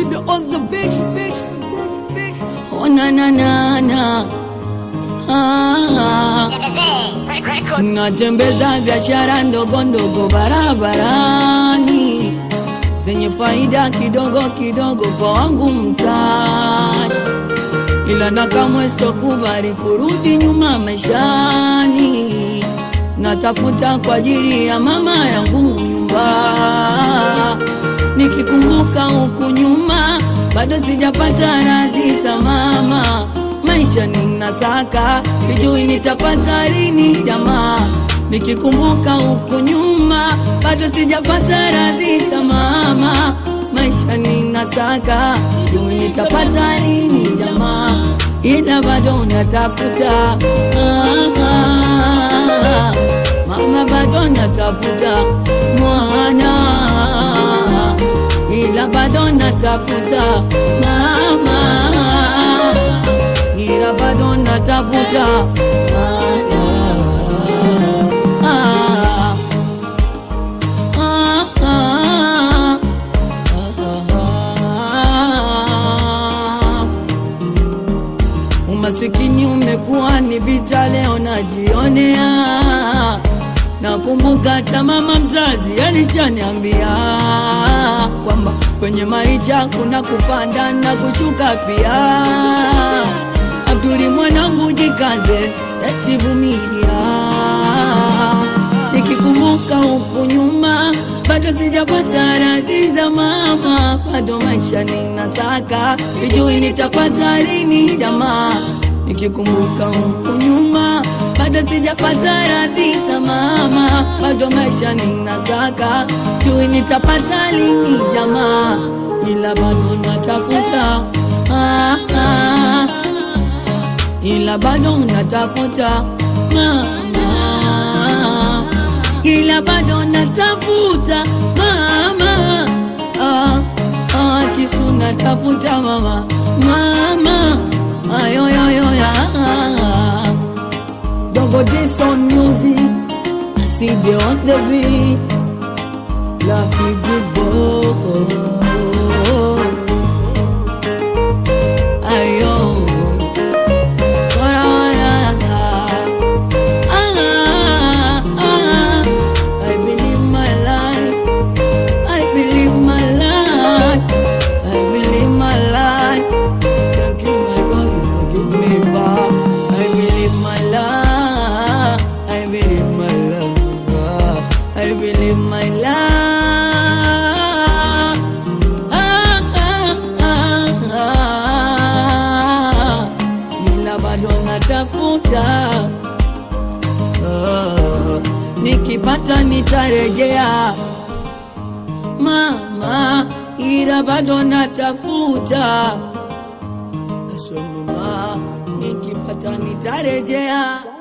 Sid on the beat. Oh na na na na. Natembeza biashara ndogo ndogo barabarani, zenye faida kidogo kidogo kwa wangu mtaani, ila na kamwe sitokubali kurudi nyuma maishani. Natafuta kwa ajili ya mama yangu nyumba, nikikumbuka huku nyuma bado sijapata radhi za mama. Maisha ninasaka, sijui nitapata lini jamaa. Nikikumbuka huku nyuma bado sijapata radhi za mama. Maisha ninasaka, sijui nitapata lini jamaa. Ila bado natafuta, mama bado natafuta mwana, ila bado natafuta mama, ila bado natafuta mwana. Umasikini umekuwa ni vita, leo najionea. Nakumbuka hata mama mzazi alishaniambia kwamba kwenye maisha kuna kupanda na kushuka pia. Abduli mwanangu jikaze, eti vumilia. Nikikumbuka huku nyuma bado sijapata radhi za mama. Bado maisha ninasaka, sijui nitapata lini jamaa. Nikikumbuka huku nyuma bado sijapata radhi za mama. Bado maisha ninasaka, sijui nitapata lini jamaa. Ila bado natafuta, ila bado natafuta mama, ila bado natafuta mama. Kisu natafuta mama, mama. Ayo yo yo ya. Double this on music, I see they on the beat. Lucky big boy. Ayo. I believe my life. I believe my life. I believe my life. Thank you, my God, forgive me, Bob. I believe my life. I believe my love. I believe my life. Ila bado natafuta. Nikipata nitarejea mama, ila bado natafuta. Mama, nikipata nitarejea.